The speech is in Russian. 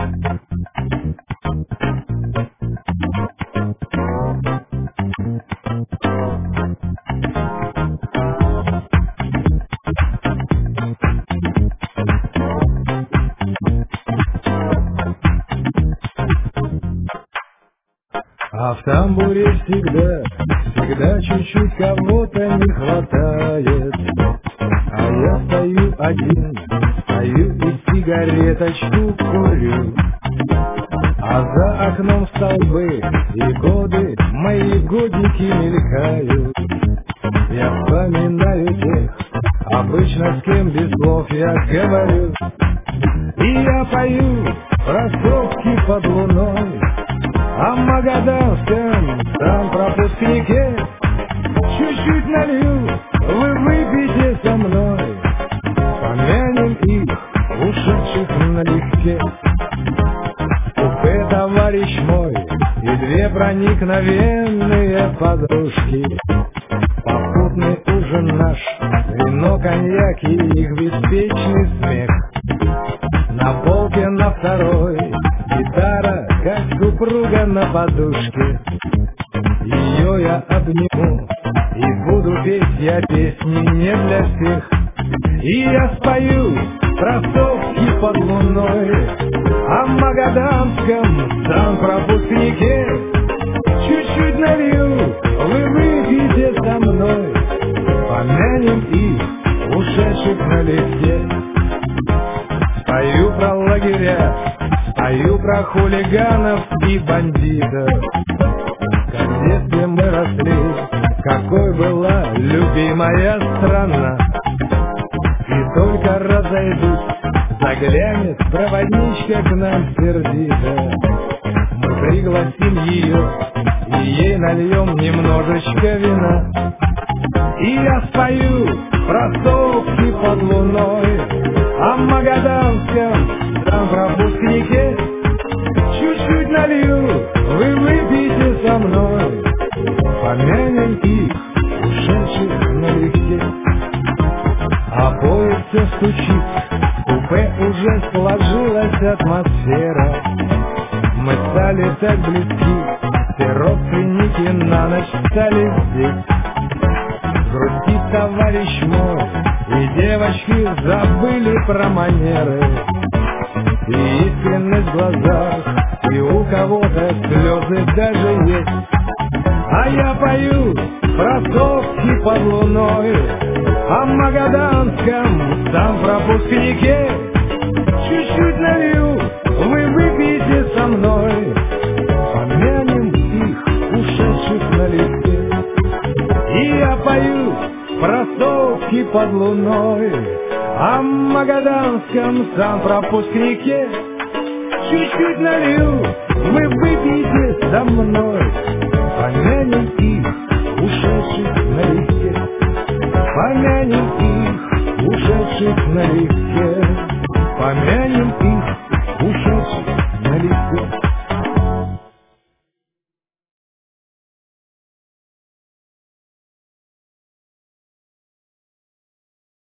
А в тамбуре всегда чуть-чуть кого-то не хватает. А я стою один, стою и сигареточку курю. А за окном столбы и годы, мои годики мелькают. Я вспоминаю тех, обычно с кем без слов я говорю. И я пою про сопки под луной, о магаданском там пропускнике. Чуть-чуть налью, вы выпейте со мной, помянем их, ушедших налегке. В купе товарищ мой и две проникновенные подружки. Попутный ужин наш, вино, коньяк и их беспечный смех. На полке на второй гитара, как супруга на подушке. Ее я обниму и буду петь я песни не для всех. И я спою про совки под луной, о магаданском санпропускнике. Чуть-чуть налью, вы выпейте со мной, помянем их, ушедших налегке. Спою про лагеря, спою про хулиганов и бандитов. Как в детстве мы росли, какой была любимая страна. И только разойдусь, заглянет проводничка к нам сердито. Мы пригласим ее и ей нальем немножечко вина. И я спою про совки под луной, о магаданском там пропускнике. Чуть-чуть налью, вы выпейте со мной, помянем их, ушедших налегке. А поезд все стучит, в купе уже сложилась атмосфера. Мы стали так близки, все родственники на ночь стали здесь. Грустит товарищ мой, и девочки забыли про манеры. И искренность в глазах, и у кого-то слезы даже есть. А я пою про совки под луной, о магаданском там пропускнике. Чуть-чуть налью, вы выпейте со мной, помянем их, ушедших налегке. И я пою про совки под луной, о магаданском санпропускнике. Чуть-чуть налью, вы выпейте со мной, помянем их, ушедших налегке. Помянем их, ушедших налегке.